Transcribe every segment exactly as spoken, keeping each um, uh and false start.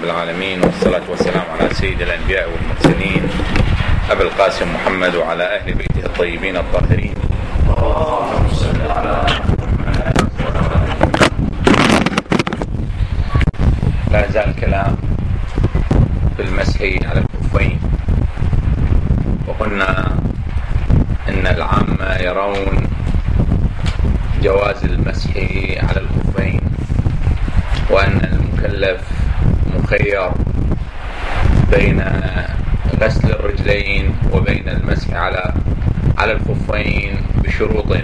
رب العالمين، والصلاة والسلام على سيد الأنبياء والمرسلين أبي القاسم محمد وعلى أهل بيته الطيبين الطاهرين. لا زال الكلام في المسح على الخفين، وقلنا إن العامة يرون جواز المسح على الخفين، وأن المكلف مخير بين غسل الرجلين وبين المسح على على الخفين بشروط،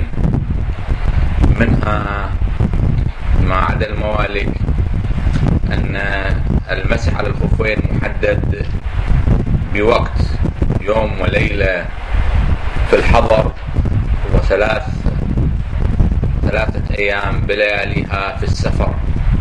منها ما عدا الموالك أن المسح على الخفين محدد بوقت يوم وليلة في الحضر، وثلاث ثلاثة أيام بلياليها في السفر.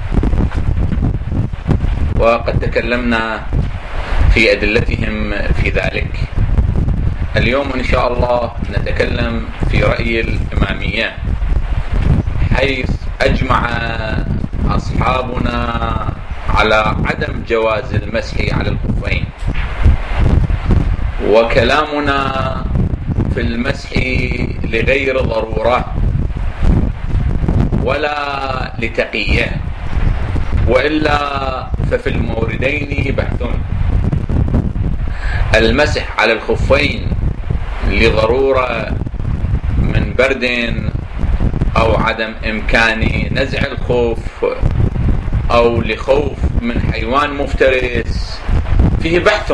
وقد تكلمنا في أدلتهم في ذلك. اليوم إن شاء الله نتكلم في رأي الإمامية، حيث أجمع أصحابنا على عدم جواز المسح على الخفين، وكلامنا في المسح لغير ضرورة ولا لتقية، وإلا ففي الموردين بحث. المسح على الخفين لضرورة من برد أو عدم إمكان نزع الخف أو لخوف من حيوان مفترس فيه بحث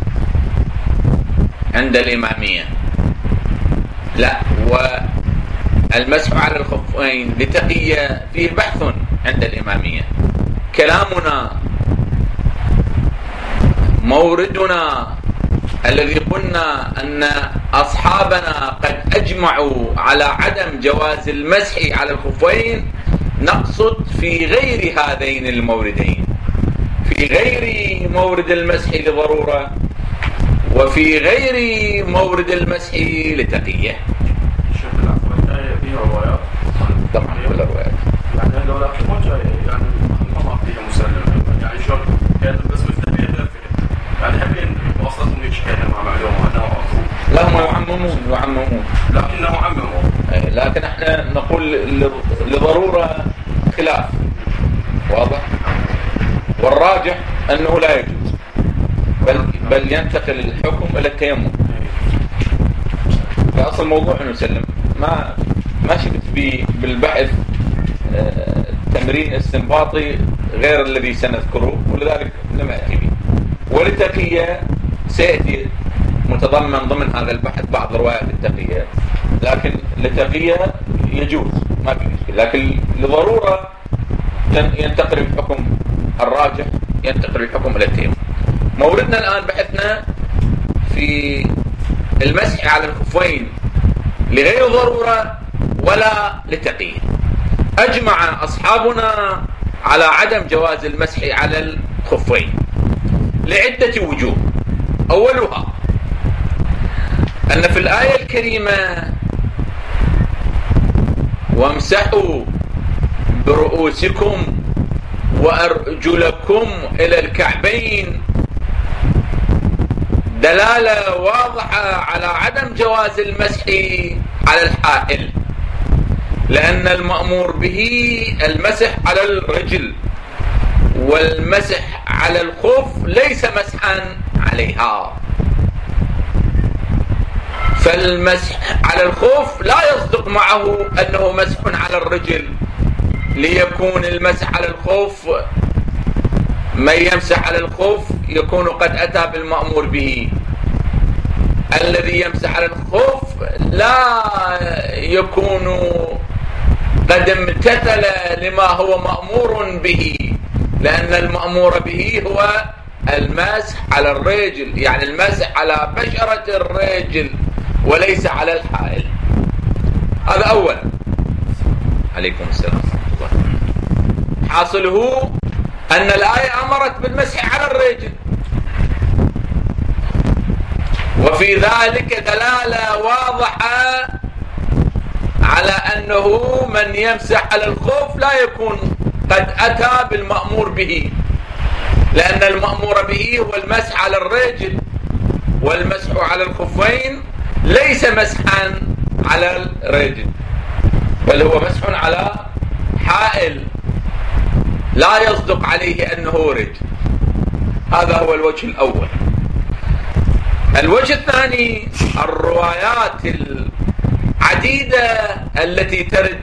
عند الإمامية. لا، والمسح على الخفين لتقية فيه بحث عند الإمامية. كلامنا موردنا الذي قلنا أن أصحابنا قد أجمعوا على عدم جواز المسح على الخفين، نقصد في غير هذين الموردين، في غير مورد المسح لضرورة وفي غير مورد المسح لتقية. طبعا كل الروايات يعني هذول ما جاي يعني ما فيها مسلم، يعني شلون كان بس بالتبيه يعني حابين وصلتهم إشكالية مع معلومة أنه أخو. لا، هم يعممون يعممون لكنه عمموا، لكن احنا نقول لضرورة خلاف واضح، والراجح أنه لا يجوز، بل, بل ينتقل الحكم إلى التيمم. فأصل الموضوع أنه سلم ما ما شفت بالبحث تمرين استنباطي غير الذي سنذكره، ولذلك لم أتي به. وللتقية سيأتي متضمن ضمن هذا البحث بعض روايات التقية، لكن للتقية يجوز ما في مشكلة، لكن لضرورة ينتقل الحكم الراجح ينتقل الحكم إلى التيمم. موردنا الآن بحثنا في المسح على الخفين لغير ضرورة ولا لتقية. أجمع أصحابنا على عدم جواز المسح على الخفين لعدة وجوه. أولها أن في الآية الكريمة وامسحوا برؤوسكم وأرجلكم إلى الكعبين دلالة واضحة على عدم جواز المسح على الحائل، لأن المأمور به المسح على الرجل، والمسح على الخف ليس مسحا عليها. فالمسح على الخف لا يصدق معه أنه مسح على الرجل، ليكون المسح على الخف من يمسح على الخف يكون قد أتى بالمأمور به. الذي يمسح على الخف لا يكون قد امتثل لما هو مأمور به، لأن المأمور به هو المسح على الرجل، يعني المسح على بشرة الرجل وليس على الحائل. هذا أول. عليكم السلام ورحمة الله. حاصله أن الآية أمرت بالمسح على الرجل، وفي ذلك دلالة واضحة على أنه من يمسح على الخف لا يكون قد أتى بالمأمور به، لأن المأمور به هو المسح على الرجل، والمسح على الخفين ليس مسحا على الرجل، بل هو مسح على حائل لا يصدق عليه أنه رجل. هذا هو الوجه الأول. الوجه الثاني الروايات العديدة التي ترد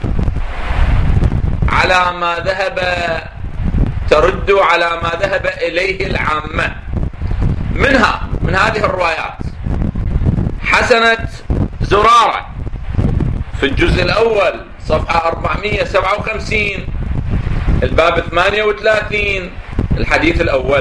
على ما ذهب ترد على ما ذهب إليه العامة. منها من هذه الروايات حسنة زرارة في الجزء الأول صفحة أربعمائة وسبعة وخمسين الباب ثمانية وثلاثين الحديث الأول.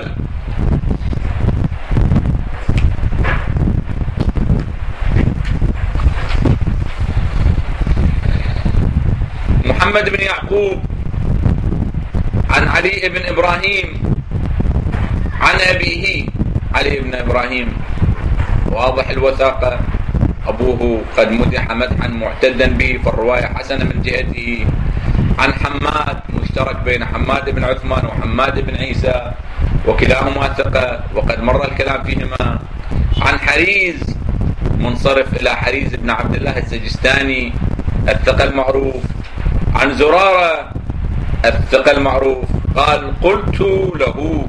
محمد بن يعقوب عن علي بن إبراهيم عن أبيه، علي بن إبراهيم واضح الوثاقة، أبوه قد مدح مدحا معتدا به، فالرواية حسنة من جهته. عن حماد، مشترك بين حماد بن عثمان وحماد بن عيسى وكلاهما ثقة وقد مر الكلام فيهما. عن حريز، منصرف إلى حريز بن عبد الله السجستاني الثقة المعروف. عن زرارة الثقة المعروف قال قلت له.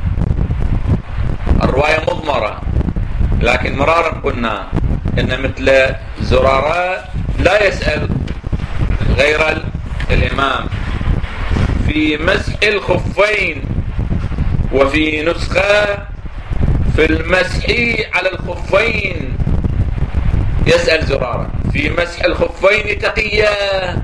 الرواية مضمرة، لكن مرارا قلنا إن مثل زرارة لا يسأل غير الإمام في مسح الخفين، وفي نسخة في المسح على الخفين يسأل زرارة، في مسح الخفين تقية،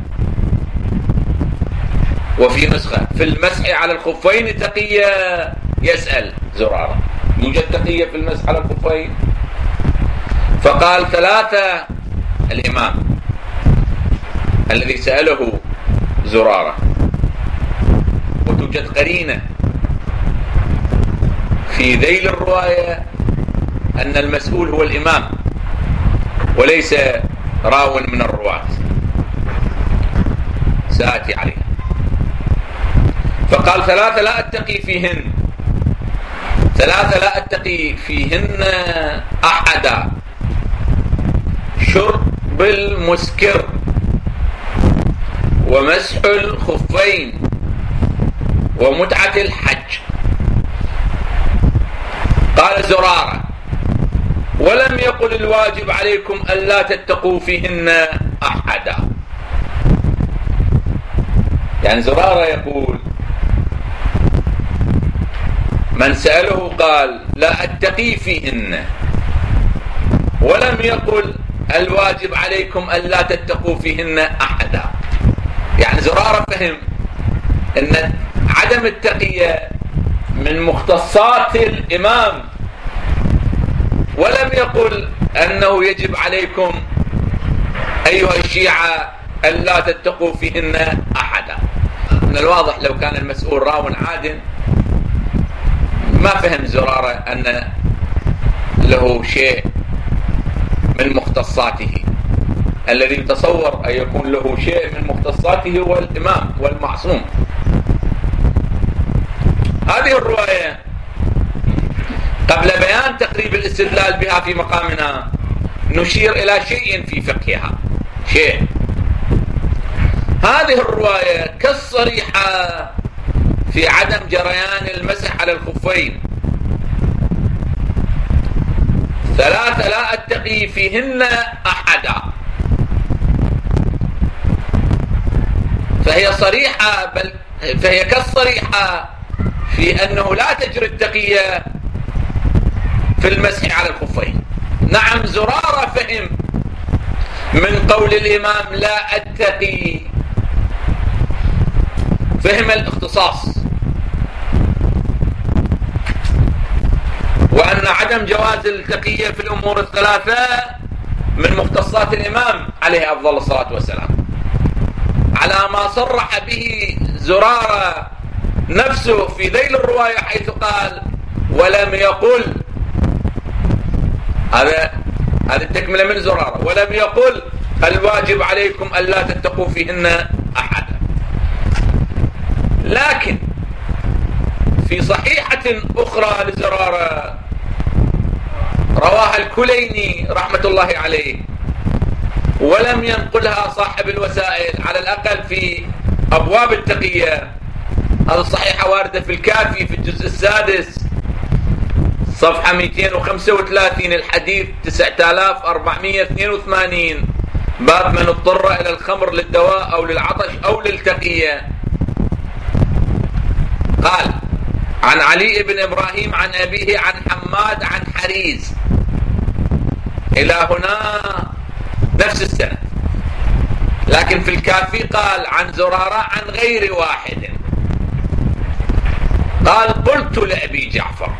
وفي نسخة في المسح على الخفين تقية يسأل زرارة. يوجد تقية في المسح على الخفين؟ فقال ثلاثة الإمام الذي سأله زرارة. وتوجد قرينة في ذيل الرواية أن المسؤول هو الإمام وليس راو من الرواة، سآتي عليه. فقال ثلاثة لا أتقي فيهن، ثلاثة لا أتقي فيهن أحدا: شرب المسكر، ومسح الخفين، ومتعة الحج. قال زرارة: ولم يقل الواجب عليكم ألا تتقوا فيهن أحدا. يعني زرارة يقول من سأله قال لا أتقي فيهن، ولم يقل الواجب عليكم ألا تتقوا فيهن أحدا. يعني زرارة فهم أن عدم التقية من مختصات الإمام، ولم يقل أنه يجب عليكم أيها الشيعة ألا تتقوا فيهن أحدا. من الواضح لو كان المسؤول راو عادل ما فهم زرارة أن له شيء من مختصاته. الذي يتصور أن يكون له شيء من مختصاته هو الإمام والمعصوم. هذه الرواية قبل بيان تقريب الاستدلال بها في مقامنا نشير إلى شيء في فقهها. شيء هذه الرواية كالصريحة في عدم جريان المسح على الخفين. ثلاثة لا أتقي فيهن أحدا، فهي صريحة، بل فهي كالصريحة في أنه لا تجري التقية في المسح على الخفين. نعم زرارة فهم من قول الإمام لا أتقي، فهم الاختصاص، وأن عدم جواز التقية في الأمور الثلاثة من مختصات الإمام عليه أفضل الصلاة والسلام، على ما صرح به زرارة نفسه في ذيل الرواية حيث قال ولم يقل. هذا هذه التكملة من زرارة: ولم يقل الواجب عليكم ألا تتقوا فيهن أحدا. لكن في صحيحة أخرى لزرارة رواها الكليني رحمة الله عليه، ولم ينقلها صاحب الوسائل، على الأقل في أبواب التقية. هذه الصحيحة واردة في الكافي في الجزء السادس صفحة مئتين وخمسة وثلاثين، الحديث تسعة آلاف وأربعمئة واثنين وثمانين، باب من اضطر إلى الخمر للدواء أو للعطش أو للتقية. قال: عن علي بن إبراهيم عن أبيه عن حماد عن حريز، إلى هنا نفس السنة، لكن في الكافي قال عن زرارة عن غير واحد. قال: قلت لأبي جعفر.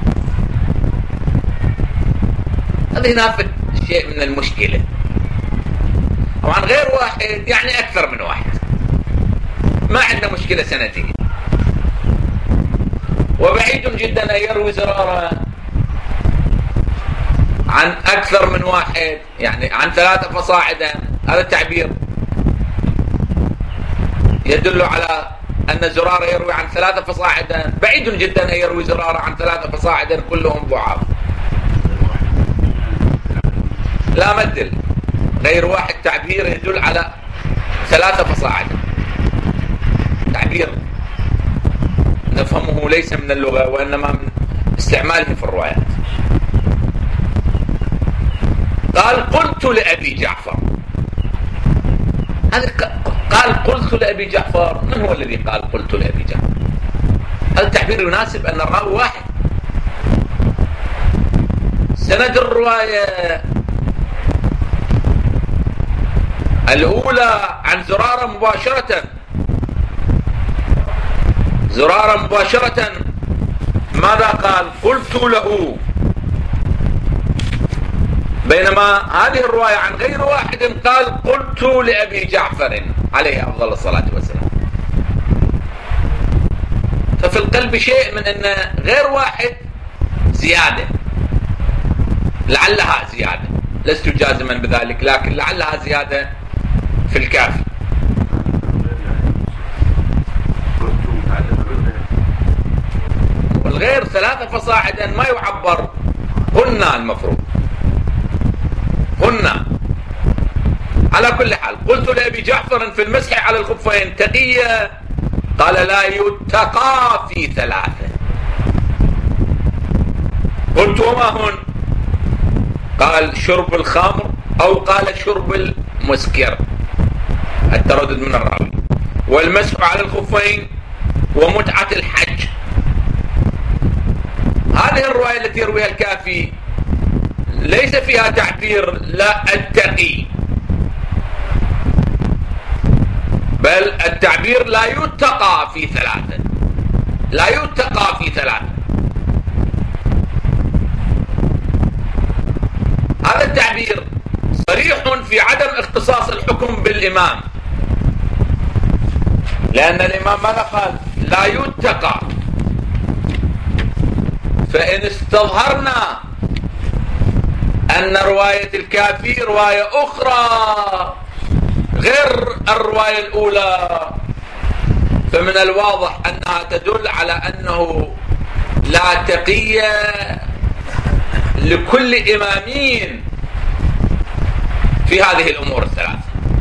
هذه نافت شيء من المشكلة. طبعا غير واحد يعني أكثر من واحد، ما عندنا مشكلة سندية. وبعيد جدا أن يروي زرارة عن أكثر من واحد، يعني عن ثلاثة فصاعدا. هذا التعبير يدل على أن زرارة يروي عن ثلاثة فصاعدا. بعيد جدا أن يروي زرارة عن ثلاثة فصاعدا كلهم ضعاف. لا مدل، غير واحد تعبير يدل على ثلاثة فصاعدا، تعبير نفهمه ليس من اللغة وإنما من استعماله في الروايات. قال: قلت لأبي جعفر. هذا قال قلت لأبي جعفر، من هو الذي قال قلت لأبي جعفر؟ هذا التعبير يناسب أن الراوي واحد. سند الرواية الأولى عن زرارة مباشرة، زرارة مباشرة ماذا قال؟ قلت له. بينما هذه الرواية عن غير واحد قال قلت لأبي جعفر عليه أفضل الصلاة والسلام. ففي القلب شيء من أن غير واحد زيادة، لعلها زيادة، لست جازما بذلك، لكن لعلها زيادة في الكافي. والغير ثلاثة فصاعدا ما يعبر هن، المفروض هن. على كل حال، قلت لأبي جعفر في المسح على الخفين تقية، قال: لا يتقى في ثلاثة. قلت: وما هن؟ قال: شرب الخمر، أو قال شرب المسكر، التردد من الراوي، والمسح على الخفين، ومتعة الحج. هذه الرواية التي يرويها الكافي ليس فيها تعبير لا أتقي، بل التعبير لا يتقى في ثلاثة، لا يتقى في ثلاثة. هذا التعبير صريح في عدم اختصاص الحكم بالإمام، لأن الإمام ماذا قال؟ لا يتقى. فإن استظهرنا أن رواية الكافي رواية أخرى غير الرواية الأولى، فمن الواضح أنها تدل على أنه لا تقية لكل إمامين في هذه الأمور الثلاثة،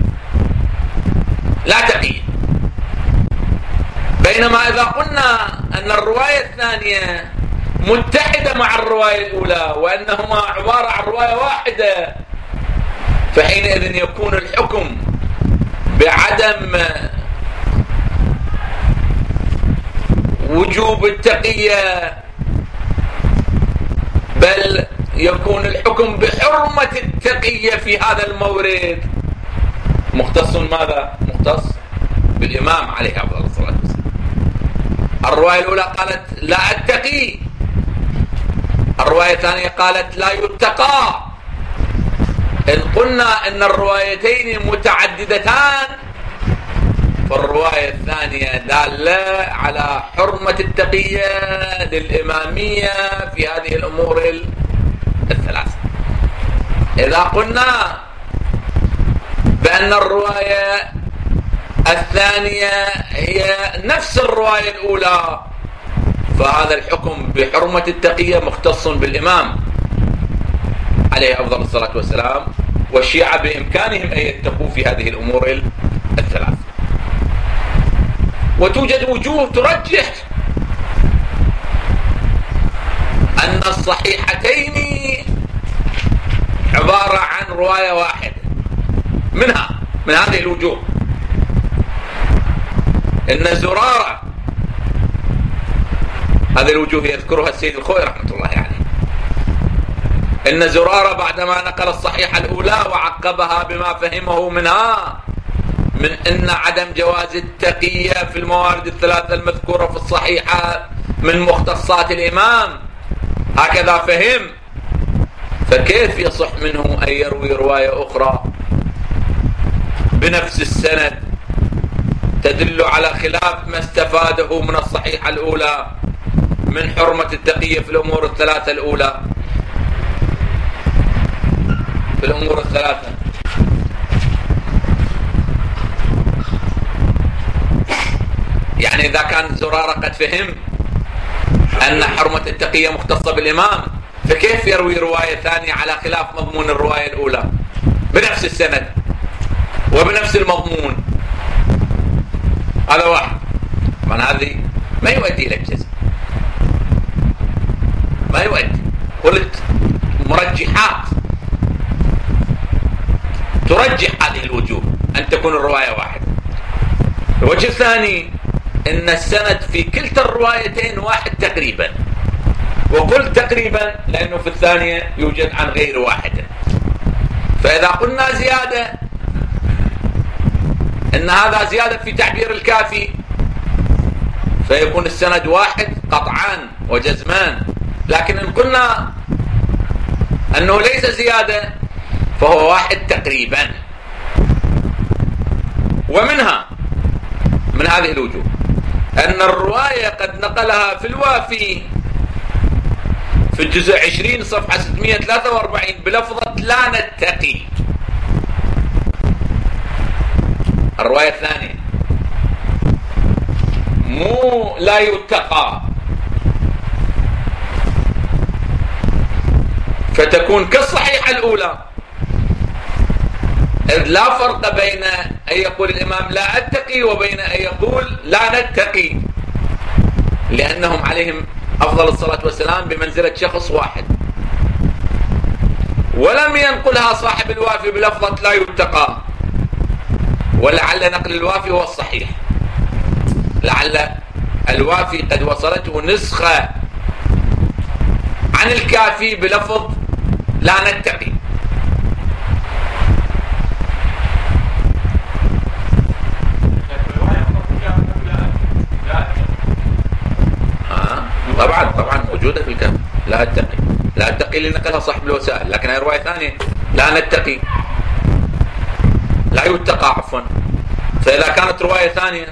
لا تقية. بينما إذا قلنا أن الرواية الثانية متحدة مع الرواية الأولى وأنهما عبارة عن رواية واحدة، فحينئذ يكون الحكم بعدم وجوب التقية، بل يكون الحكم بحرمة التقية في هذا المورد مختص ماذا؟ مختص بالإمام عليه أفضل الصلاة والسلام. الرواية الأولى قالت لا أتقي، الرواية الثانية قالت لا يتقى. إن قلنا إن الروايتين متعددتان، فالرواية الثانية دالة على حرمة التقية للإمامية في هذه الأمور الثلاثة. إذا قلنا بأن الرواية الثانية هي نفس الرواية الأولى، فهذا الحكم بحرمة التقية مختص بالإمام عليه أفضل الصلاة والسلام، والشيعة بإمكانهم أن يتقوا في هذه الأمور الثلاث. وتوجد وجوه ترجح أن الصحيحتين عبارة عن رواية واحدة، منها من هذه الوجوه إن زرارة، هذه الوجوه يذكرها السيد الخوئي رحمة الله عليه، إن زرارة بعدما نقل الصحيحة الأولى وعقبها بما فهمه منها من أن عدم جواز التقية في الموارد الثلاثة المذكورة في الصحيحة من مختصات الإمام، هكذا فهم، فكيف يصح منه أن يروي رواية أخرى بنفس السند تدل على خلاف ما استفاده من الصحيحة الأولى من حرمة التقية في الأمور الثلاثة الأولى في الأمور الثلاثة يعني إذا كان زرارة قد فهم أن حرمة التقية مختصة بالإمام، فكيف يروي رواية ثانية على خلاف مضمون الرواية الأولى بنفس السند وبنفس المضمون؟ هذا واحد. طبعا هذه ما يؤدي إلى الجزم، ما يؤدي. قلت مرجحات ترجح هذه الوجوه أن تكون الرواية واحدة. الوجه الثاني إن السند في كلتا الروايتين واحد تقريبا، وقلت تقريبا لأنه في الثانية يوجد عن غير واحد، فإذا قلنا زيادة إن هذا زيادة في تعبير الكافي فيكون السند واحد قطعان وجزمان، لكن إن قلنا أنه ليس زيادة فهو واحد تقريبا. ومنها من هذه الوجوه أن الرواية قد نقلها في الوافي في الجزء عشرين صفحة ستمائة وثلاثة وأربعين بلفظة لا نتقي. الرواية الثانية مو لا يتقى، فتكون كالصحيحة الأولى، إذ لا فرق بين أن يقول الإمام لا أتقي وبين أن يقول لا نتقي، لأنهم عليهم أفضل الصلاة والسلام بمنزلة شخص واحد. ولم ينقلها صاحب الوافي بلفظة لا يتقى، ولعل نقل الوافي هو الصحيح، لعل الوافي قد وصلته نسخة عن الكافي بلفظ لا نتقي. طبعا طبعا موجودة في الكافي لا أتقي، لا أتقي اللي نقلها صاحب الوسائل، لكن هي رواية ثانية لا نتقي لا يتقى عفوا. فإذا كانت رواية ثانية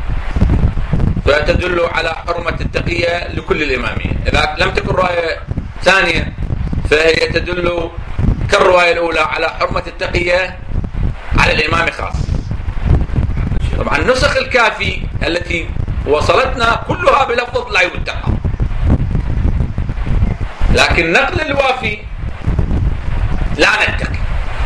فتدل على حرمة التقية لكل الإمامية، إذا لم تكن رواية ثانية فهي تدل كالرواية الأولى على حرمة التقية على الإمام خاص. طبعا نسخ الكافي التي وصلتنا كلها بلفظ لا يتقى، لكن نقل الوافي لا نتقي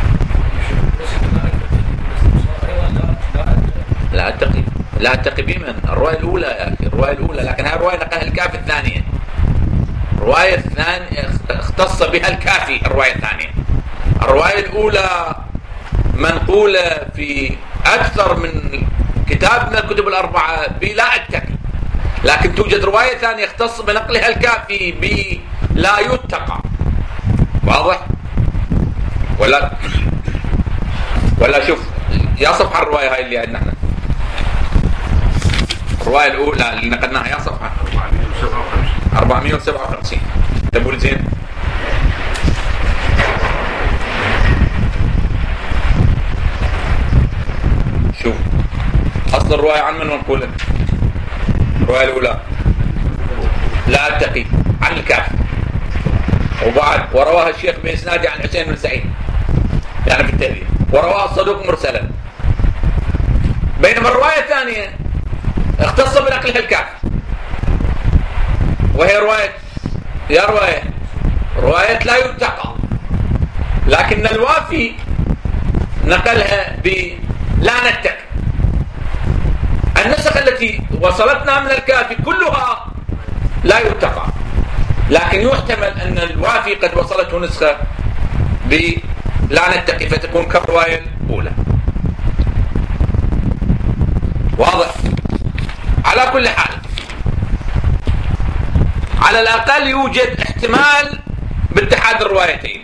لا أتقي لا أتقي بمن؟ الرواية الأولى يا أخي، الرواية الأولى، لكن هذه الرواية نقلها الكافي الثانية، الرواية الثانية اختص بها الكافي. الرواية الثانية الرواية الأولى منقولة في أكثر من كتاب من الكتب الأربعة بلا أتقي، لكن توجد رواية ثانية اختص بنقلها الكافي بلا يتقى. واضح ولا ولا؟ شوف يا صفحة الرواية هاي اللي عندنا احنا، الرواية الأولى اللي نقلناها يا صفحة أربعمائة وسبعة وخمسين. تقول زين شوف أصل الرواية عن من منقولة؟ الرواية الأولى لا أتقي عن الكافي، وبعد ورواها الشيخ بإسناده عن حسين بن سعيد يعني في التهذيب، ورواها الصدوق مرسلا. بينما الرواية الثانية اختص بنقلها الكافي، وهي رواية يا رواية رواية لا يتقى، لكن الوافي نقلها ب لا نتقي. النسخ التي وصلتنا من الكافي كلها لا يتقى، لكن يحتمل أن الوافي قد وصلته نسخة ب لا نتقي فتكون كالرواية الأولى. واضح؟ على كل حال على الأقل يوجد احتمال باتحاد الروايتين،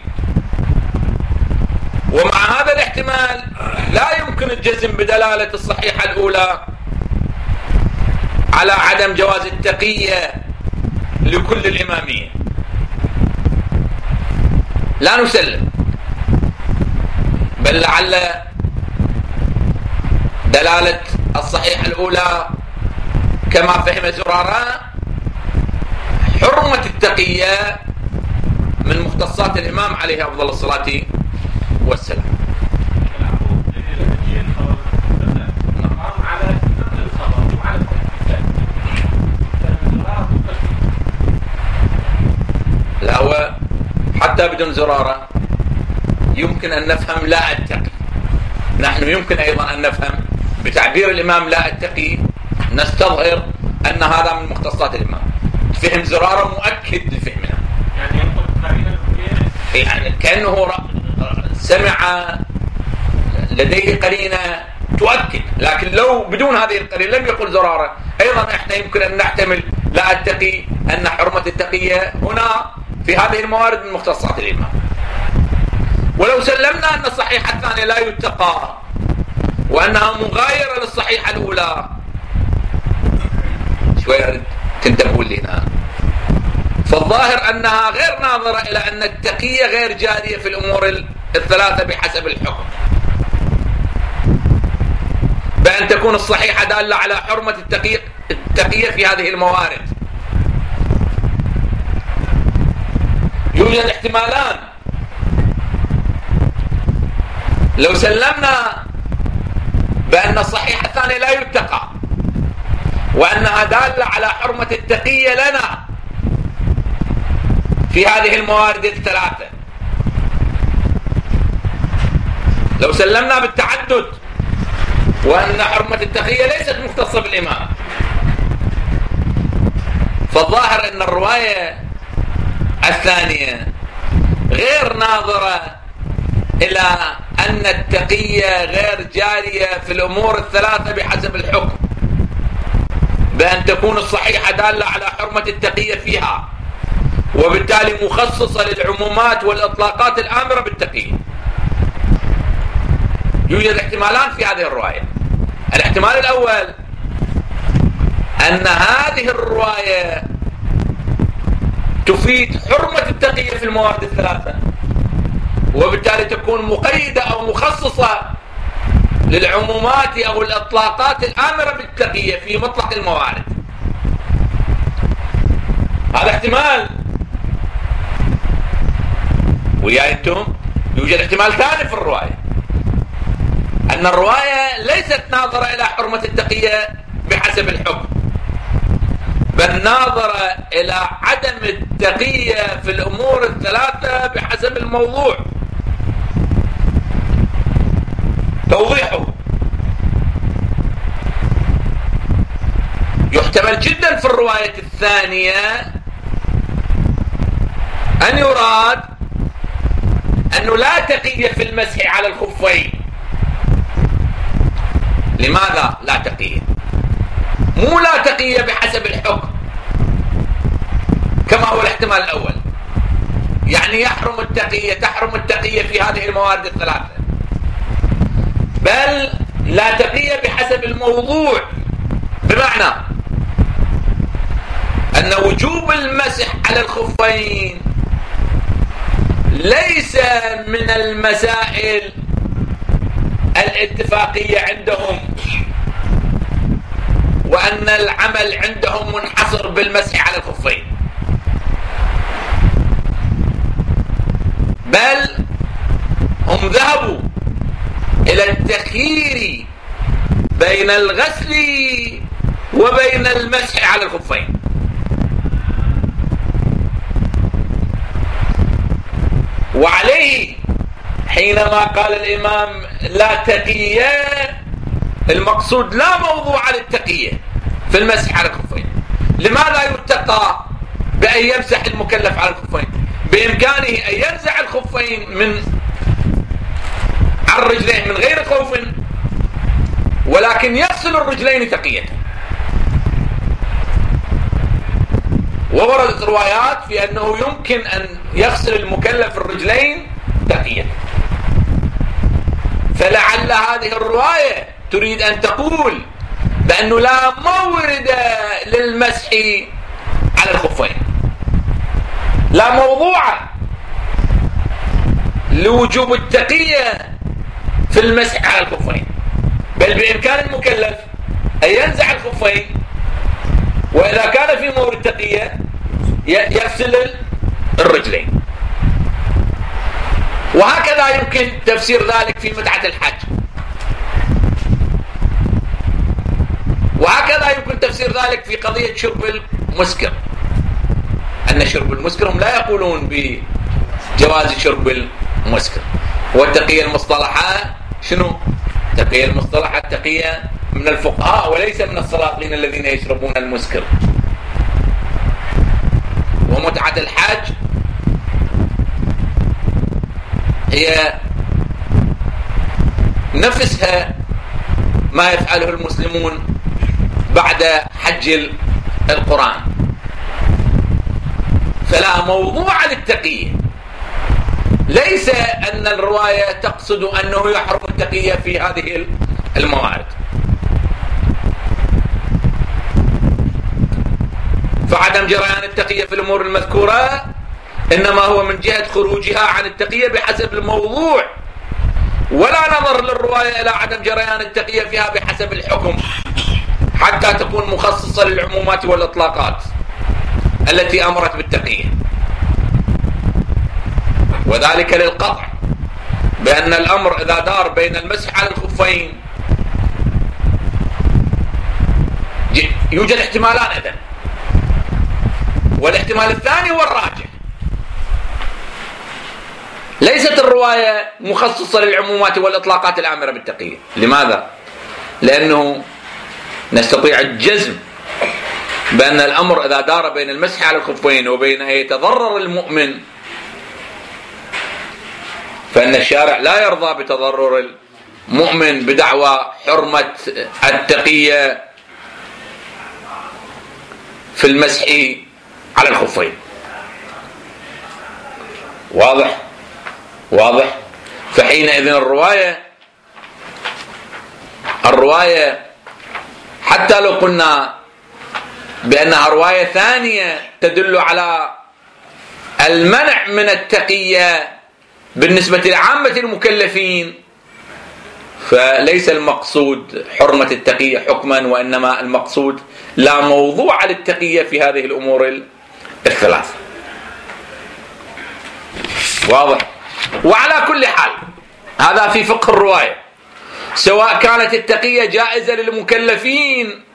ومع هذا الاحتمال لا يمكن الجزم بدلالة الصحيحة الأولى على عدم جواز التقية لكل الإمامية. لا نسلم، بل لعل دلالة الصحيحة الأولى كما فهم زرارة حرمة التقية من مختصات الإمام عليه أفضل الصلاة والسلام. لا، هو حتى بدون زرارة يمكن أن نفهم لا أتقي. نحن يمكن أيضا أن نفهم بتعبير الإمام لا أتقي نستظهر أن هذا من مختصات الإمام. فهم زرارة مؤكد لفهمنا، يعني ينقل قرينة يعني كأنه سمع لديه قرينة تؤكد، لكن لو بدون هذه القرينة لم يقل زرارة أيضا احنا يمكن أن نحتمل لا أتقي أن حرمة التقية هنا في هذه الموارد من مختصات الإمام. ولو سلمنا أن الصحيحة الثانية لا يتقى وأنها مغايرة للصحيحة الأولى، شوية تنتبهوا لي هنا، فالظاهر أنها غير ناظرة إلى أن التقية غير جارية في الأمور الثلاثة بحسب الحكم، بأن تكون الصحيحة دالة على حرمة التقية, التقية في هذه الموارد. يوجد احتمالان. لو سلمنا بأن الصحيحة الثانية لا يتقى وأنها دالة على حرمة التقية لنا في هذه الموارد الثلاثة، لو سلمنا بالتعدد وأن حرمة التقية ليست مختصة بالإمام، فالظاهر أن الرواية الثانية غير ناظرة إلى أن التقية غير جارية في الأمور الثلاثة بحسب الحكم، بأن تكون الصحيحة دالة على حرمة التقية فيها وبالتالي مخصصة للعمومات والإطلاقات الآمرة بالتقية. يوجد احتمالان في هذه الرواية. الاحتمال الأول أن هذه الرواية تفيد حرمة التقية في الموارد الثلاثة وبالتالي تكون مقيدة أو مخصصة للعمومات أو الإطلاقات الآمرة بالتقية في مطلق الموارد. هذا احتمال. ويا أنتم يوجد احتمال ثاني في الرواية، أن الرواية ليست ناظرة إلى حرمة التقية بحسب الحكم، بل ناظرة إلى عدم التقية في الأمور الثلاثة بحسب الموضوع. توضيحه يحتمل جدا في الرواية الثانية أن يراد أنه لا تقية في المسح على الخفين. لماذا لا تقية؟ مو لا تقية بحسب الحكم كما هو الاحتمال الأول، يعني يحرم التقية تحرم التقية في هذه الموارد الثلاثة، بل لا تقية بحسب الموضوع، بمعنى أن وجوب المسح على الخفين ليس من المسائل الاتفاقية عندهم، وأن العمل عندهم منحصر بالمسح على الخفين، بل هم ذهبوا إلى التخيير بين الغسل وبين المسح على الخفين. وعليه حينما قال الإمام لا تقية، المقصود لا موضوع للتقية في المسح على الخفين. لماذا يتقى بأن يمسح المكلف على الخفين؟ بإمكانه أن ينزع الخفين من عن الرجلين من غير خوف، ولكن يغسل الرجلين تقية. ووردت روايات في أنه يمكن أن يغسل المكلف الرجلين تقية. فلعل هذه الرواية تريد أن تقول بأنه لا مورد للمسح على الخفين، لا موضوع لوجوب التقية في المسح على الخفين، بل بإمكان المكلف أن ينزع الخفين، وإذا كان في مورد التقية يغسل الرجلين. وهكذا يمكن تفسير ذلك في متعة الحج، وهكذا يمكن تفسير ذلك في قضية شرب المسكر، أن شرب المسكر هم لا يقولون بجواز شرب المسكر. والتقية المصطلحة شنو؟ تقية المصطلحة التقية من الفقهاء وليس من السلاطين الذين يشربون المسكر. ومتعة الحج هي نفسها ما يفعله المسلمون بعد حج القرآن، فلا موضوع للتقية. ليس أن الرواية تقصد أنه يحرم التقية في هذه الموارد. فعدم جريان التقية في الأمور المذكورة إنما هو من جهة خروجها عن التقية بحسب الموضوع، ولا نظر للرواية إلى عدم جريان التقية فيها بحسب الحكم، حتى تكون مخصصة للعمومات والإطلاقات التي أمرت بالتقية. وذلك للقطع بأن الأمر إذا دار بين المسح على الخفين يوجد احتمالان إذن، والاحتمال الثاني هو الراجح. ليست الرواية مخصصة للعمومات والإطلاقات الآمرة بالتقية. لماذا؟ لأنه نستطيع الجزم بأن الأمر إذا دار بين المسح على الخفين وبين أن يتضرر المؤمن، فإن الشارع لا يرضى بتضرر المؤمن بدعوى حرمة التقية في المسح على الخفين. واضح؟ واضح؟ فحينئذ الرواية الرواية حتى لو قلنا بأنها رواية ثانية تدل على المنع من التقية بالنسبة لعامة المكلفين، فليس المقصود حرمة التقية حكما، وإنما المقصود لا موضوع للتقية في هذه الأمور الثلاث. واضح؟ وعلى كل حال هذا في فقه الرواية، سواء كانت التقية جائزة للمكلفين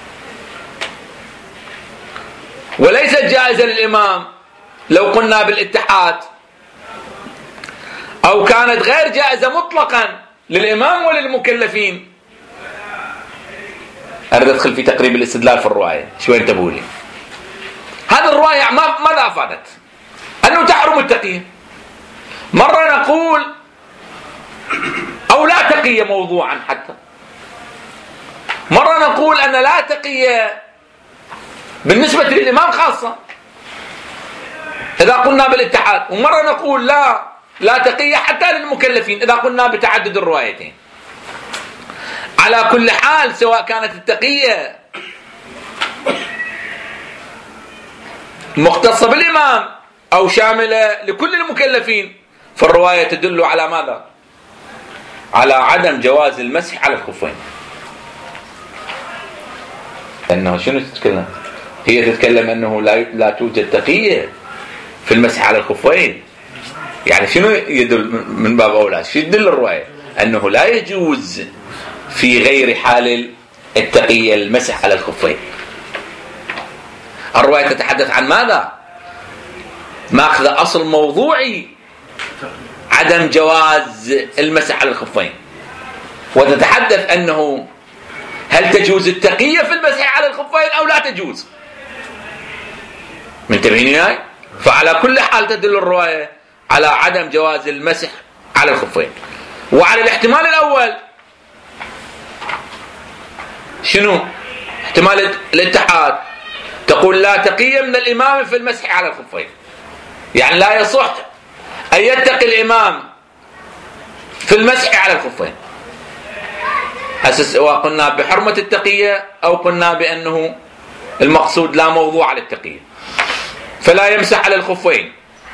وليست جائزة للإمام لو قلنا بالاتحاد، أو كانت غير جائزة مطلقا للإمام وللمكلفين. أريد أدخل في تقريب الاستدلال في الرواية. شو انتبهوا لي؟ هذه الرواية ماذا أفادت؟ أنه تحرم التقية. مرة نقول أو لا تقية موضوعا، حتى مرة نقول أن لا تقية بالنسبة للإمام خاصة إذا قلنا بالاتحاد، ومرة نقول لا لا تقية حتى للمكلفين إذا قلنا بتعدد الروايتين. على كل حال سواء كانت التقية مختصة بالإمام أو شاملة لكل المكلفين، فالرواية تدل على ماذا؟ على عدم جواز المسح على الخفين. لأنه شنو تتكلم؟ هي تتكلم أنه لا لا توجد تقية في المسح على الخفين. يعني شنو يدل من باب أولى؟ شو يدل الرواية؟ أنه لا يجوز في غير حال التقية المسح على الخفين. الرواية تتحدث عن ماذا؟ ماخذ أصل موضوعي عدم جواز المسح على الخفين، وتتحدث أنه هل تجوز التقية في المسح على الخفين أو لا تجوز. منتبهين معي؟ فعلى كل حال تدل الرواية على عدم جواز المسح على الخفين. وعلى الاحتمال الأول شنو؟ احتمال الاتحاد، تقول لا تقية من الإمام في المسح على الخفين، يعني لا يصح أن يتقي الإمام في المسح على الخفين، وقلنا بحرمة التقية أو قلنا بأنه المقصود لا موضوع على التقية، فلا يمسح على الخفين.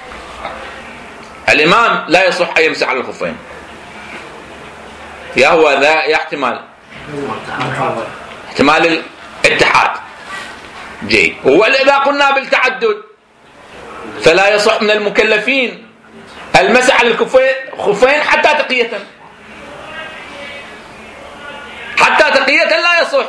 الإمام لا يصح أن يمسح على الخفين، يا هو ذا يا احتمال احتمال الاتحاد جيد. وإذا قلنا بالتعدد فلا يصح من المكلفين المسح على الخفين حتى تقية، حتى تقية لا يصح.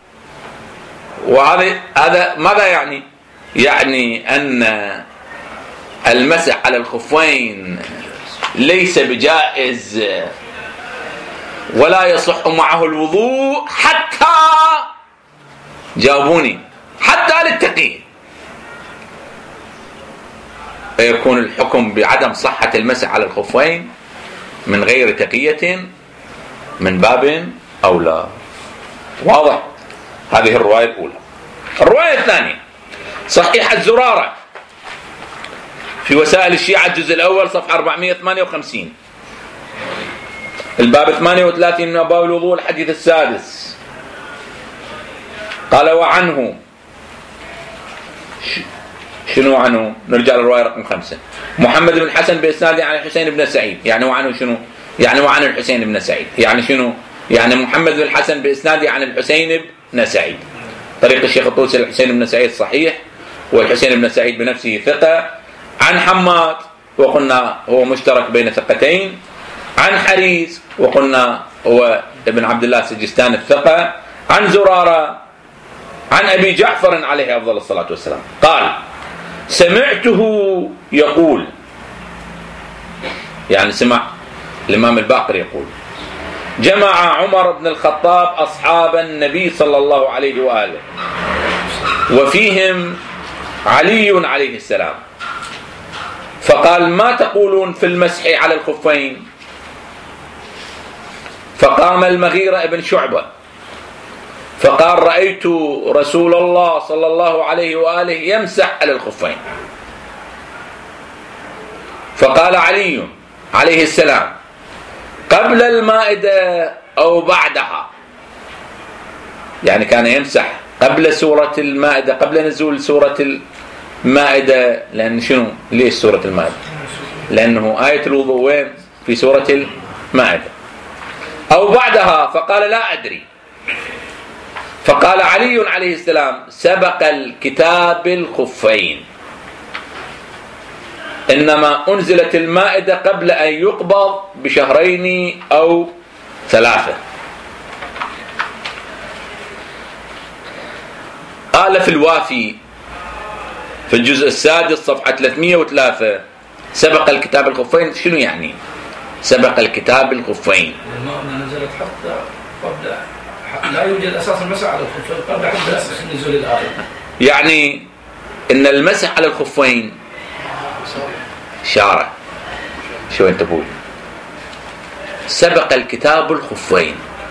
وهذا هذا ماذا يعني؟ يعني أن المسح على الخفين ليس بجائز ولا يصح معه الوضوء حتى، جاوبوني، حتى للتقية. فيكون الحكم بعدم صحة المسح على الخفين من غير تقية من باب أولى. واضح؟ هذه الرواية الأولى. الرواية الثانية صحيحة زرارة في وسائل الشيعة الجزء الأول صفحة أربعمائة وثمانية وخمسين، الباب ثمانية وثلاثين من أبواب الوضوء، الحديث السادس. قال وعنه، شنو عنه؟ نرجع للرواية رقم خمسة. محمد بن الحسن بإسناده عن الحسين بن سعيد، يعني وعنه شنو؟ يعني وعن الحسين بن سعيد، يعني شنو؟ يعني محمد بن الحسن بإسناده عن الحسين بن سعيد. طريق الشيخ الطوسي الحسين بن سعيد صحيح، والحسين بن سعيد بنفسه ثقة. عن حماد وقلنا هو مشترك بين ثقتين. عن حريز وقلنا هو ابن عبد الله السجستان الثقة. عن زرارة عن أبي جعفر عليه أفضل الصلاة والسلام قال سمعته يقول، يعني سمع الإمام الباقر يقول جمع عمر بن الخطاب أصحاب النبي صلى الله عليه وآله وفيهم علي عليه السلام، فقال ما تقولون في المسح على الخفين؟ فقام المغيرة ابن شعبة فقال رأيت رسول الله صلى الله عليه وآله يمسح على الخفين. فقال علي عليه السلام قبل المائدة أو بعدها، يعني كان يمسح قبل سورة المائدة، قبل نزول سورة المائدة. لأن شنو؟ ليش سورة المائدة؟ لأنه آية الوضوء وين؟ في سورة المائدة. أو بعدها، فقال لا أدري. فقال علي عليه السلام سبق الكتاب الخفين، إنما أنزلت المائدة قبل أن يقبض بشهرين أو ثلاثة. قال في الوافي في الجزء السادس صفحة ثلاثمائة وثلاثة سبق الكتاب الخفين. شنو يعني سبق الكتاب الخفين؟ نزلت حتى قبل، لا يوجد أساس المسح على الخفين قبل حتى نزول الآية. يعني إن المسح على الخفين شارع. شو أنت تقول؟ سبق الكتاب الخفين،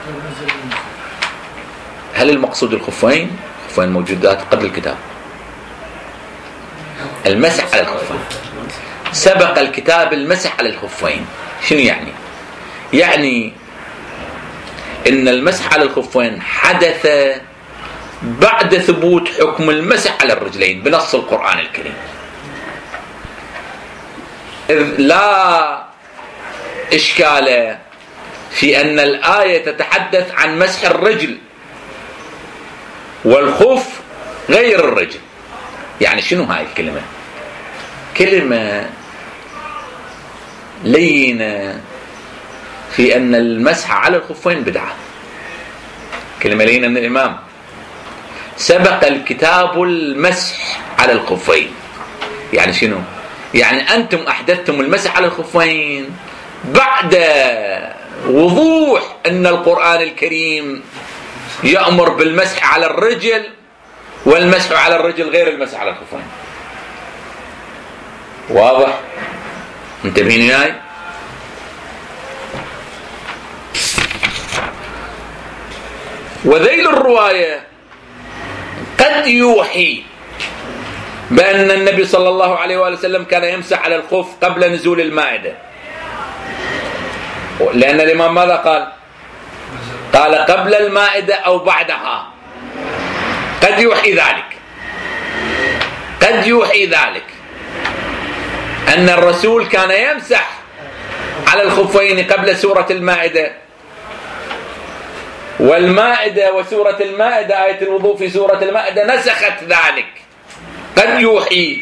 هل المقصود الخفين؟ الخفين موجودات قبل الكتاب. المسح على الخفين سبق الكتاب المسح على الخفين. شنو يعني؟ يعني إن المسح على الخفين حدث بعد ثبوت حكم المسح على الرجلين بنص القرآن الكريم، إذ لا إشكال في أن الآية تتحدث عن مسح الرجل والخف غير الرجل. يعني شنو هاي الكلمة؟ كلمة لينة في أن المسح على الخفين بدعة، كلمة لينة من الإمام. سبق الكتاب المسح على الخفين، يعني شنو؟ يعني أنتم أحدثتم المسح على الخفين بعد وضوح أن القرآن الكريم يأمر بالمسح على الرجل، والمسح على الرجل غير المسح على الخفين. واضح؟ انتبهين وياي؟ وذيل الرواية قد يوحي بأن النبي صلى الله عليه وآله وسلم كان يمسح على الخف قبل نزول المائدة، لأن الإمام ماذا قال؟ قال قبل المائدة أو بعدها. قد يوحي ذلك، قد يوحي ذلك أن الرسول كان يمسح على الخفين قبل سورة المائدة، والمائدة وسورة المائدة آية الوضوء في سورة المائدة نسخت ذلك. قد يوحي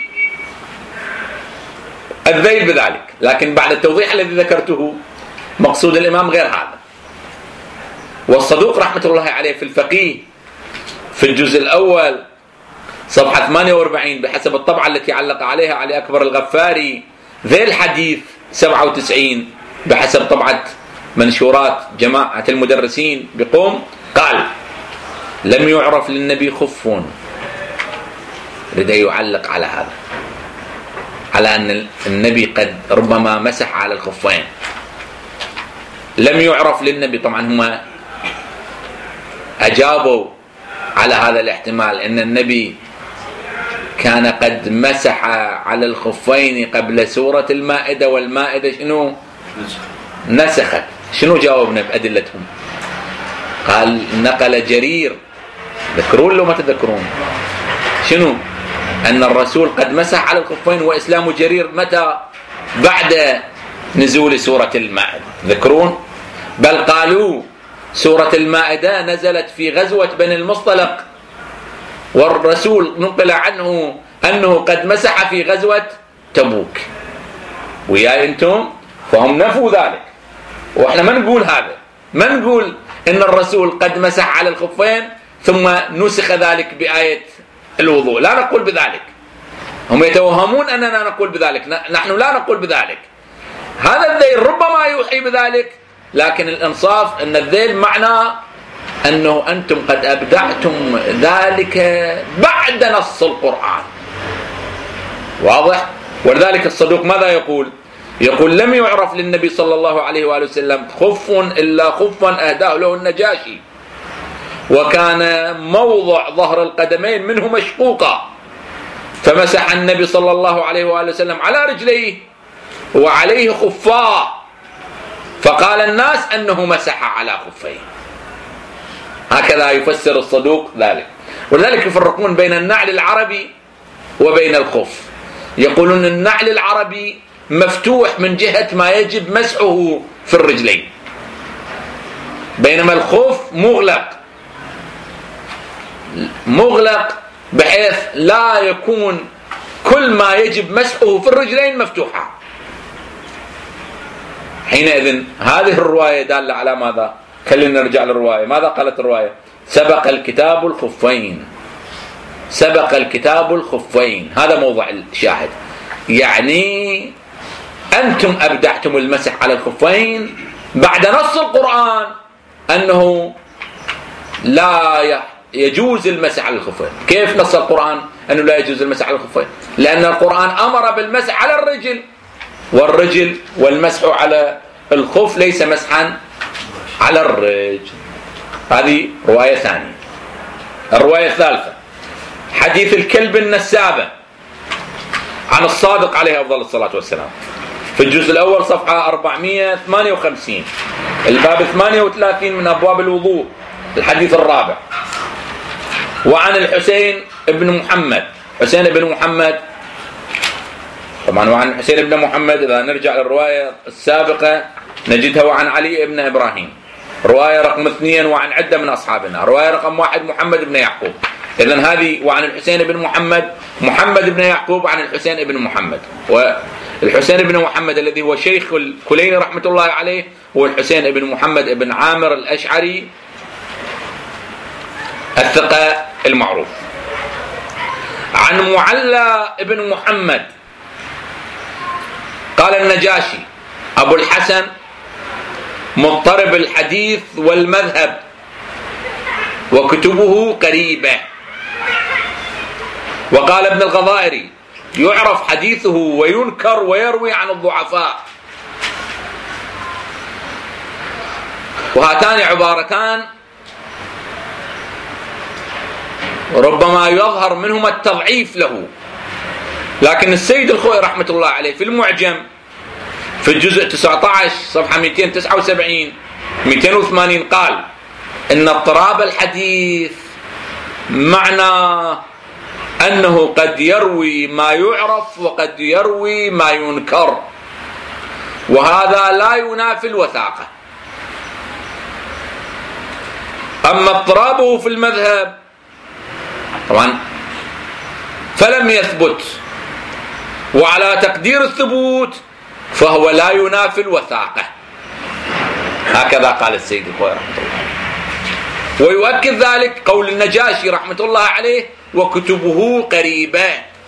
الذيل بذلك، لكن بعد التوضيح الذي ذكرته مقصود الإمام غير هذا. والصدوق رحمة الله عليه في الفقيه في الجزء الأول صفحة ثمانية وأربعين بحسب الطبعة التي علق عليها علي أكبر الغفاري ذيل حديث سبعة وتسعين بحسب طبعة منشورات جماعة المدرسين بقوم، قال لم يعرف للنبي خف. لدي يعلق على هذا، على أن النبي قد ربما مسح على الخفين. لم يعرف للنبي، طبعا هم أجابوا على هذا الاحتمال أن النبي كان قد مسح على الخفين قبل سورة المائدة، والمائدة شنو؟ نسخت. شنو جاوبنا بأدلتهم؟ قال نقل جرير، تذكرون لو ما تذكرون شنو؟ أن الرسول قد مسح على الخفين، وإسلام جرير متى؟ بعد نزول سورة المائدة، ذكرون؟ بل قالوا سورة المائدة نزلت في غزوة بني المصطلق، والرسول نقل عنه أنه قد مسح في غزوة تبوك. ويا أنتم فهم نفوا ذلك، وإحنا ما نقول هذا، ما نقول إن الرسول قد مسح على الخفين ثم نسخ ذلك بآية الوضوء، لا نقول بذلك. هم يتوهمون أننا نقول بذلك، نحن لا نقول بذلك. هذا الذيل ربما يوحي بذلك، لكن الإنصاف أن الذيل معنى أنه أنتم قد أبدعتم ذلك بعد نص القرآن. واضح؟ ولذلك الصدوق ماذا يقول؟ يقول لم يعرف للنبي صلى الله عليه وآله وسلم خف إلا خفا أهداه له النجاشي، وكان موضع ظهر القدمين منه مشقوقا، فمسح النبي صلى الله عليه وآله وسلم على رجليه وعليه خفاه، فقال الناس أنه مسح على خفيه. هكذا يفسر الصدوق ذلك. ولذلك يفرقون بين النعل العربي وبين الخف. يقولون النعل العربي مفتوح من جهة ما يجب مسحه في الرجلين، بينما الخف مغلق مغلق بحيث لا يكون كل ما يجب مسحه في الرجلين مفتوحة. حينئذ هذه الرواية دالة على ماذا؟ خلينا نرجع للرواية. ماذا قالت الرواية؟ سبق الكتاب الخفين، سبق الكتاب الخفين، هذا موضع الشاهد. يعني أنتم أبدعتم المسح على الخفين بعد نص القرآن أنه لا يجوز المسح على الخفين. كيف نص القرآن أنه لا يجوز المسح على الخفين؟ لأن القرآن أمر بالمسح على الرجل، والرجل والمسح على الخف ليس مسحا على الرجل. هذه رواية ثانية. الرواية الثالثة حديث الكلب النسابة عن الصادق عليه أفضل الصلاة والسلام في الجزء الأول صفحة أربعمائة وثمانية وخمسين، الباب ثمانية وثلاثين من أبواب الوضوء، الحديث الرابع. وعن الحسين بن محمد، حسين بن محمد طبعا، وعن الحسين بن محمد إذا نرجع للرواية السابقة نجدها وعن علي بن إبراهيم، رواية رقم اثنين وعن عدة من أصحابنا، رواية رقم واحد محمد بن يعقوب. إذن هذه وعن الحسين بن محمد، محمد بن يعقوب عن الحسين بن محمد. والحسين بن محمد الذي هو شيخ الكليني رحمة الله عليه هو الحسين بن محمد بن عامر الأشعري الثقة المعروف. عن معلى بن محمد قال النجاشي: أبو الحسن مضطرب الحديث والمذهب وكتبه قريبة. وقال ابن الغضائري: يعرف حديثه وينكر ويروي عن الضعفاء. وهاتان عبارتان ربما يظهر منهما التضعيف له، لكن السيد الخوئي رحمة الله عليه في المعجم في الجزء تسعة عشر صفحة مئتين وتسعة وسبعين مئتين وثمانين قال إن اضطراب الحديث معنى أنه قد يروي ما يعرف وقد يروي ما ينكر، وهذا لا ينافي الوثاقة. أما اضطرابه في المذهب طبعا فلم يثبت، وعلى تقدير الثبوت فهو لا ينافي الوثاقة. هكذا قال السيد الخوئي رحمة الله. ويؤكد ذلك قول النجاشي رحمة الله عليه: وكتبه قريبة.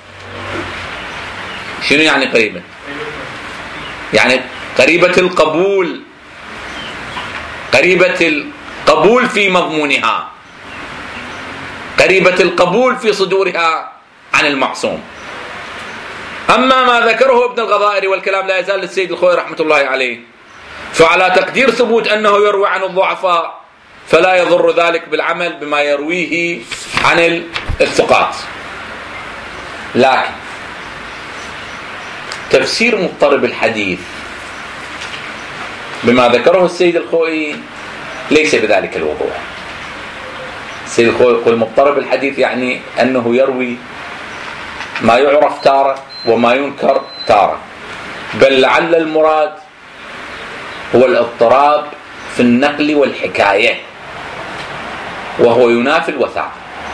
شنو يعني قريبة؟ يعني قريبة القبول، قريبة القبول في مضمونها، قريبة القبول في صدورها عن المعصوم. أما ما ذكره ابن الغضائري، والكلام لا يزال للسيد الخوئي رحمة الله عليه، فعلى تقدير ثبوت أنه يروي عن الضعفاء فلا يضر ذلك بالعمل بما يرويه عن الثقات. لكن تفسير مضطرب الحديث بما ذكره السيد الخوئي ليس بذلك الوضوح. السيد الخوئي يقول مضطرب الحديث يعني أنه يروي ما يعرف تارة وما ينكر تارة، بل لعل المراد هو الاضطراب في النقل والحكاية، وهو ينافي الوثاقة.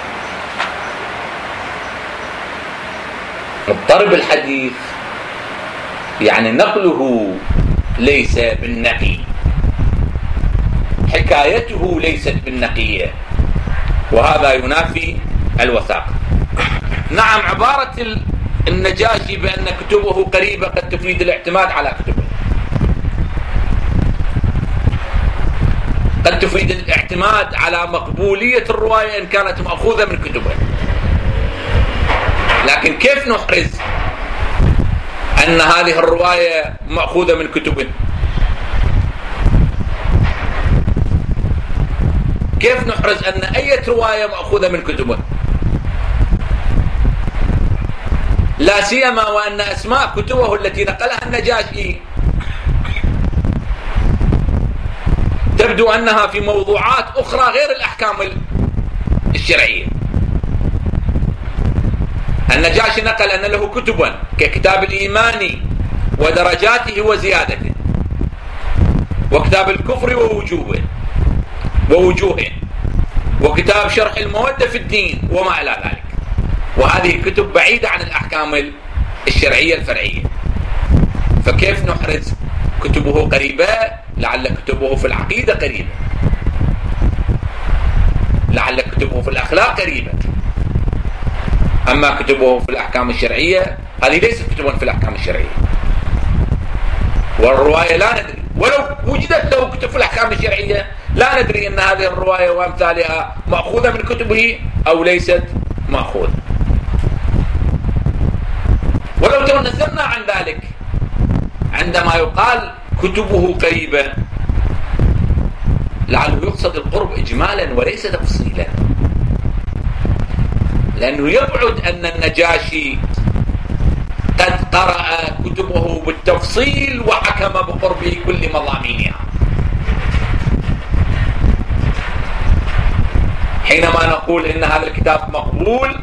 مضطرب الحديث يعني نقله ليس بالنقي، حكايته ليست بالنقية، وهذا ينافي الوثاقة. نعم، عبارة النجاشي بأن كتبه قريبة قد تفيد الاعتماد على كتبه، قد تفيد الاعتماد على مقبولية الرواية إن كانت مأخوذة من كتبه. لكن كيف نحرز أن هذه الرواية مأخوذة من كتبه؟ كيف نحرز أن أي رواية مأخوذة من كتبه؟ لا سيما وأن أسماء كتبه التي نقلها النجاشي تبدو أنها في موضوعات أخرى غير الأحكام الشرعية. النجاشي نقل أن له كتبا ككتاب الإيمان ودرجاته وزيادته، وكتاب الكفر ووجوهه ووجوهه، وكتاب شرح المودة في الدين وما إلى ذلك. وهذه كتب بعيدة عن الأحكام الشرعية الفرعية. فكيف نحرز كتبه قريبة؟ لعل كتبه في العقيدة قريبة، لعل كتبه في الأخلاق قريبة. أما كتبه في الأحكام الشرعية هذه ليست كتبا في الأحكام الشرعية، والرواية لا ندري، ولو وجدت له كتب في الأحكام الشرعية لا ندري أن هذه الرواية وأمثالها مأخوذة من كتبه أو ليست مأخوذة. ولو تنزلنا عن ذلك عندما يقال كتبه قريبة لعله يقصد القرب إجمالا وليس تفصيلا، لأنه يبعد أن النجاشي قد قرأ كتبه بالتفصيل وحكم بقرب كل مضامينها. حينما نقول إن هذا الكتاب مقبول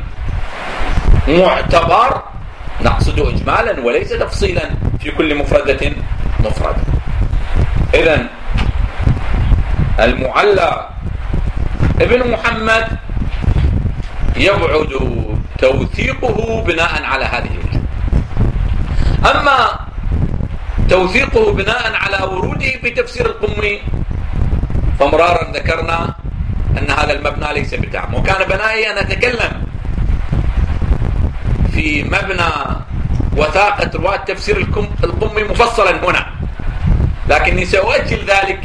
معتبر نقصد إجمالا وليس تفصيلا في كل مفردة مفردة. إذن المعلى ابن محمد يبعد توثيقه بناء على هذه الوجوه. أما توثيقه بناء على وروده في تفسير القمي فمرارا ذكرنا أن هذا المبنى ليس بتام، وكان بنائي أن أتكلم في مبنى وثاقة رواة تفسير القمي مفصلا هنا، لكني سأؤجل ذلك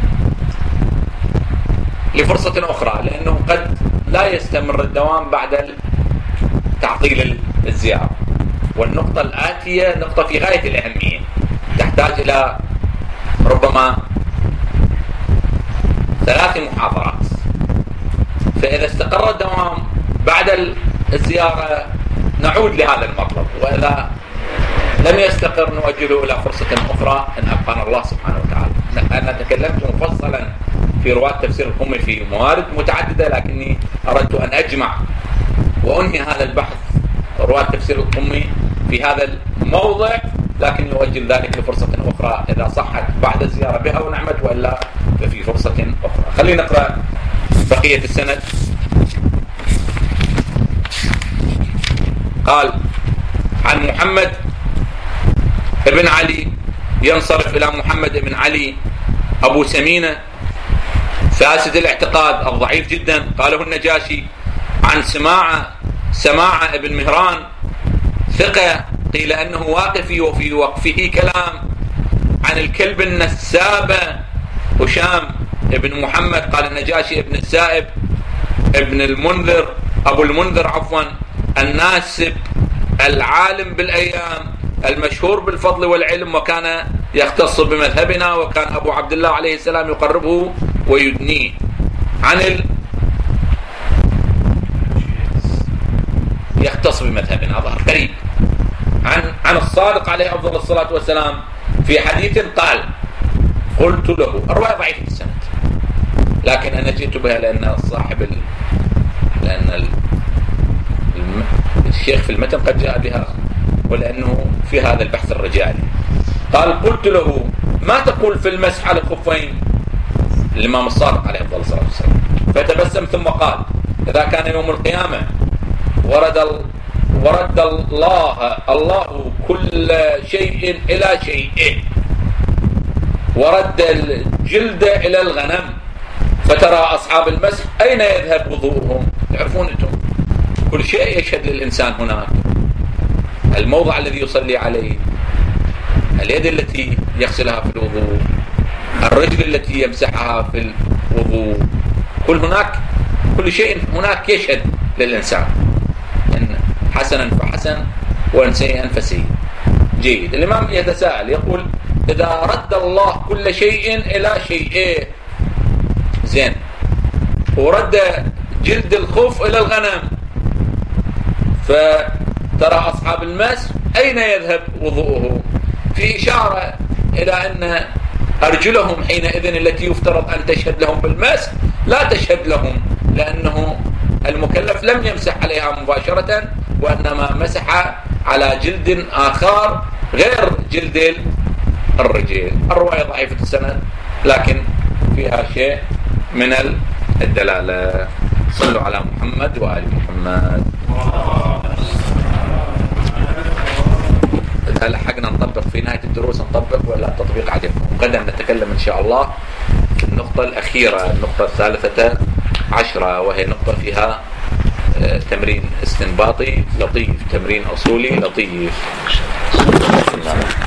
لفرصة أخرى، لأنه قد لا يستمر الدوام بعد تعطيل الزيارة. والنقطة الآتية نقطة في غاية الأهمية، تحتاج إلى ربما ثلاث محاضرات. فإذا استقر الدوام بعد الزيارة نعود لهذا المطلب، وإذا لم يستقر نؤجله إلى فرصة أخرى إن أبقانا الله سبحانه وتعالى. أنا تكلمت مفصلا في رواة تفسير القمي في موارد متعددة، لكني أردت أن أجمع وأنهي هذا البحث رواة تفسير القمي في هذا الموضع، لكن يؤجل ذلك لفرصة أخرى إذا صحت بعد الزيارة بها ونعمت، وإلا ففي فرصة أخرى. خلينا نقرأ بقية السند. قال: عن محمد بن علي، ينصرف إلى محمد بن علي أبو سمينة فاسد الاعتقاد الضعيف جدا، قاله النجاشي. عن سماعة سماعة ابن مهران ثقة، قيل أنه واقفي وفي وقفه كلام. عن الكلب النسابة هشام ابن محمد، قال النجاشي ابن السائب ابن المنذر أبو المنذر عفوا الناسب العالم بالأيام المشهور بالفضل والعلم، وكان يختص بمذهبنا، وكان أبو عبد الله عليه السلام يقربه ويدنيه. عن ال... يختص بمذهبنا ظهر قريب. عن عن الصادق عليه أفضل الصلاة والسلام في حديث قال: قلت له، الرواية ضعيفة السند، لكن أنا جئت بها لأن صاحب ال... لأن ال... الم... الشيخ في المتن قد جاء بها، ولأنه في هذا البحث الرجالي. قال: قلت له: ما تقول في المسح على الخفين؟ الإمام الصادق عليه أفضل الصلاة والسلام فتبسم ثم قال: إذا كان يوم القيامة ورد ال... ورد الله الله كل شيء إلى شيء، ورد الجلد إلى الغنم، فترى أصحاب المسح أين يذهب وضوءهم؟ تعرفون أنتم كل شيء يشهد للإنسان هناك، الموضع الذي يصلي عليه، اليد التي يغسلها في الوضوء، الرجل التي يمسحها في الوضوء، كل هناك كل شيء هناك يشهد للإنسان، إن حسنا فحسن وإن سيئا فسيء. جيد. الإمام يتساءل يقول: إذا رد الله كل شيء إلى شيء، زين، ورد جلد الخف إلى الغنم، فترى أصحاب المس أين يذهب وضوءه؟ في إشارة إلى أن أرجلهم حينئذ التي يفترض أن تشهد لهم بالمس لا تشهد لهم، لأنه المكلف لم يمسح عليها مباشرة، وإنما مسح على جلد آخر غير جلد الرجل. الرواية ضعيفة السند، لكن فيها شيء من الدلالة. صلوا على محمد وآل محمد. إذا لحقنا نطبق في نهاية الدروس نطبق، ولا التطبيق عجبكم؟ غدا نتكلم إن شاء الله في النقطة الأخيرة، النقطة الثالثة عشرة، وهي نقطة فيها تمرين استنباطي لطيف، تمرين أصولي لطيف.